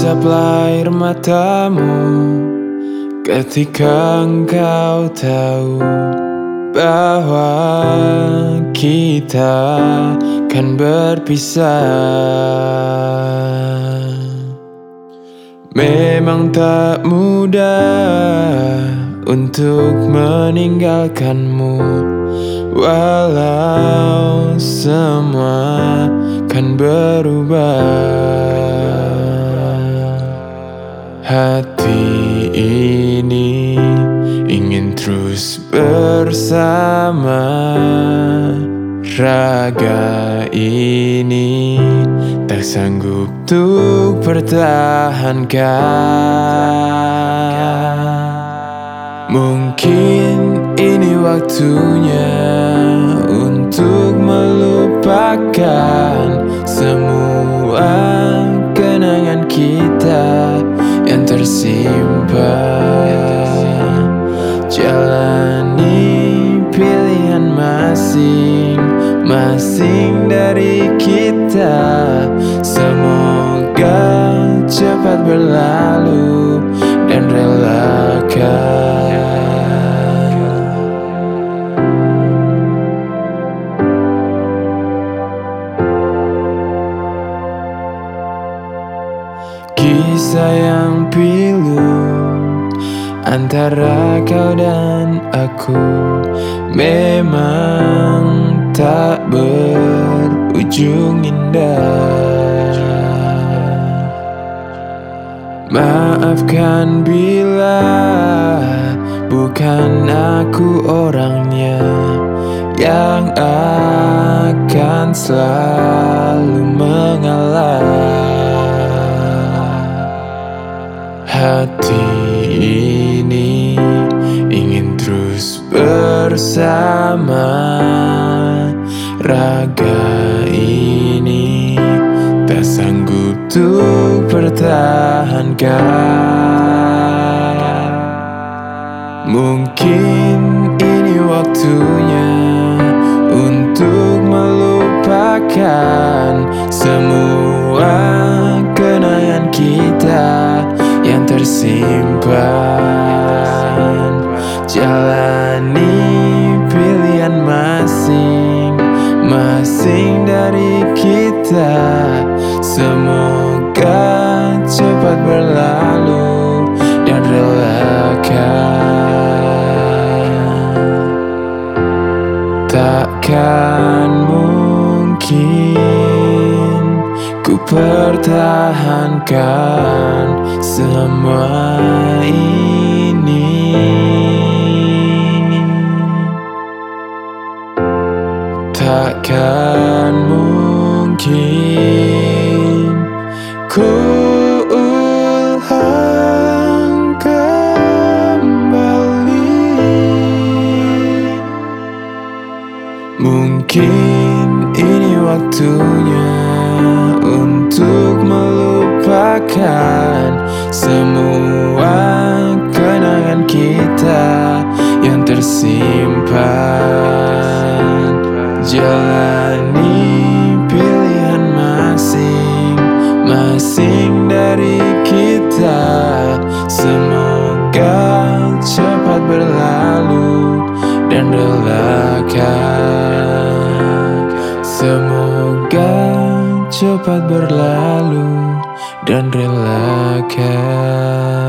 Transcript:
Usaplah air matamu ketika engkau tahu bahwa kita kan berpisah. Memang tak mudah untuk meninggalkanmu, walau semua kan berubah. Hati ini ingin terus bersama, raga ini tak sanggup untuk pertahankan. Mungkin ini waktunya untuk melupakan semua kenangan kita yang tersimpan. Jalani pilihan masing-masing dari kita. Semoga cepat berlalu dan relakan. Kisah yang pilu antara kau dan aku memang tak berujung indah. Maafkan bila bukan aku orangnya yang akan selalu mengalah. Hati ini ingin terus bersama, raga ini tak sanggup untuk pertahankan. Mungkin ini waktunya untuk melupakan semua kenangan kita yang tersimpan. Jalani pilihan masing-masing dari kita. Semoga cepat berlalu dan relakan. Takkan mungkin ku pertahankan semua ini. Takkan mungkin ku ulang kembali. Mungkin ini waktunya untuk melupakan semua kenangan kita yang tersimpan. Jalani pilihan masing-masing dari kita. Semoga cepat berlalu dan relakan. Semoga cepat berlalu dan relakan.